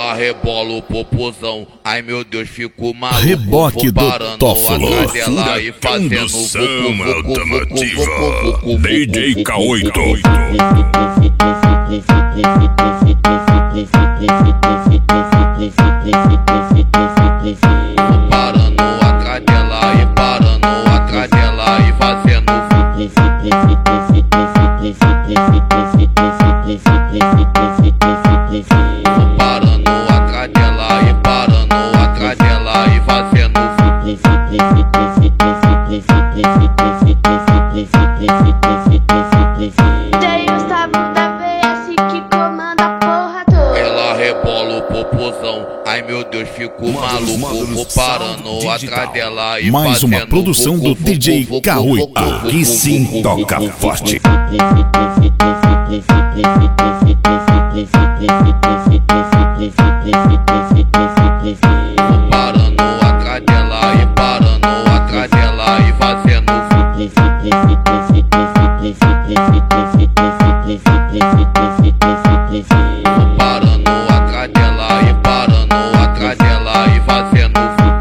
Ela rebola o popozão, ai meu Deus, fico maluco. Reboque do Tófolo. Ela e fazendo automotiva. DJ K8. Parando atrás dela e parando atrás dela e fazendo. Parando atrás dela e parando atrás dela e fazendo. Tem o sabor da VS que comanda a porra toda. Ela rebola o popozão, ai meu Deus, fico maluco. Vou parando atrás dela e Mais fazendo. uma produção do DJ K8. Aqui sim toca forte. Parando atrás dela e parando atrás dela e fazendo. Parando atrás dela e parando atrás dela e fazendo.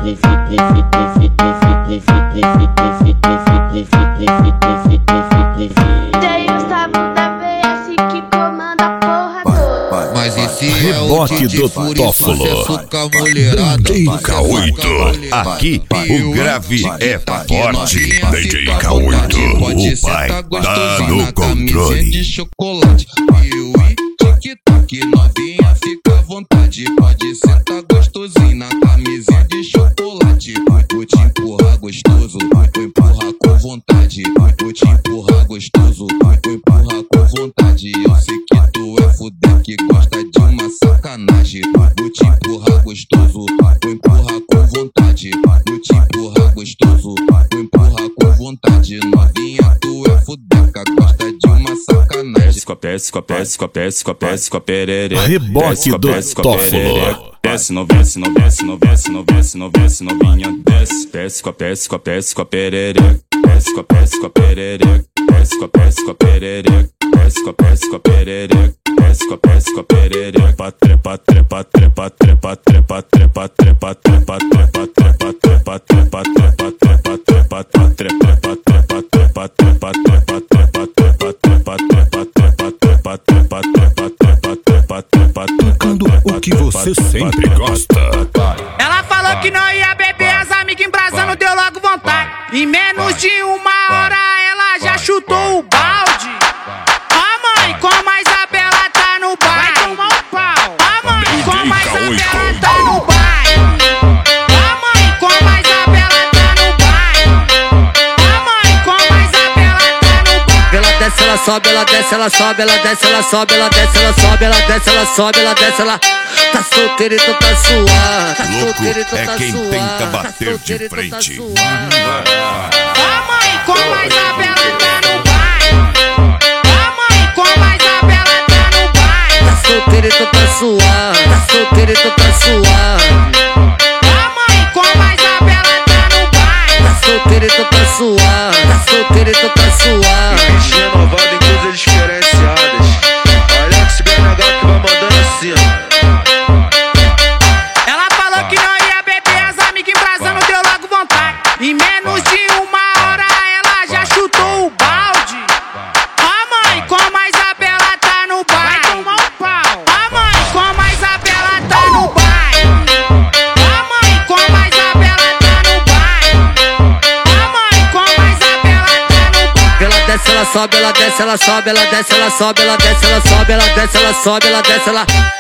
Tem o sabor da VS que comanda a porra toda. Mas esse Reboque do Tófolo. DJ K8. Aqui o grave é forte. DJ K8. O pai tá no controle. De chocolate. Eu e tic-tac, novinha, fica à vontade. Pode sentar gostosinho na camisinha de chocolate. Vou te empurrar gostoso, vou empurrar com vontade. Vou te empurrar gostoso, vou empurrar com vontade. Eu sei que tu é fuder que gosta de uma sacanagem. Vou te empurrar gostoso, vou empurrar com vontade. Vou te empurrar gostoso, vou empurrar com vontade. Novinha, tu é fuder que gosta de uma sacanagem. Desce com a perereca. Reboque do Tófolo. Desce, não desce, não desce, não desce, não desce, não desce, novinha. Desce com a perereca. Desce com a perereca. Desce com a perereca. Desce com a perereca. Desce com a perereca. Trepa, trepa, trepa, trepa, trepa, trepa, trepa, trepa, trepa, trepa, trepa, trepa, trepa, trepa, trepa, trepa, trepa, trepa, trepa, trepa, Tocando o que você sempre gosta. Ela falou que não ia beber, as amigas embrasando, deu logo vontade. Em menos de uma hora ela já chutou o balde. A mãe, como a Isabela tá no baile. Vai tomar um pau. A mãe, como a Isabela tá no baile. A mãe, como a Isabela tá no baile. A mãe, como a Isabela tá no baile. Ela desce, ela sobe, ela desce, ela sobe, ela desce, ela sobe, ela desce, ela sobe, ela desce, ela sobe, ela desce, ela tá solteira e tu tá suave. Tá solteira e tu é tá quem suave. tenta bater Tá solteira de e tu tá frente. suave. A mãe, como a Isabela tá no baile. A mãe, como a Isabela tá no baile. Tá solteira e tu tá suave. Tá solteira e tu tá suave. A mãe, como a Isabela tá no baile. Tá solteira e tu tá suave. Tá solteira e tu tá suave. Bicho renovado em coisas diferenciadas. Alex BNH que vai mandando assim, ó. Ela falou que não ia beber, as amigas embrasando, deu logo vontade. Em menos de uma hora ela já chutou o balde. A mãe, como a Isabela tá no baile. Vai tomar um pau. A mãe, como a Isabela tá no baile. A mãe, como a Isabela tá no baile. A mãe, como a Isabela tá no baile. Ela desce, ela sobe, ela desce, ela sobe, ela desce, ela sobe, ela desce, ela sobe, ela desce, ela sobe, ela desce, ela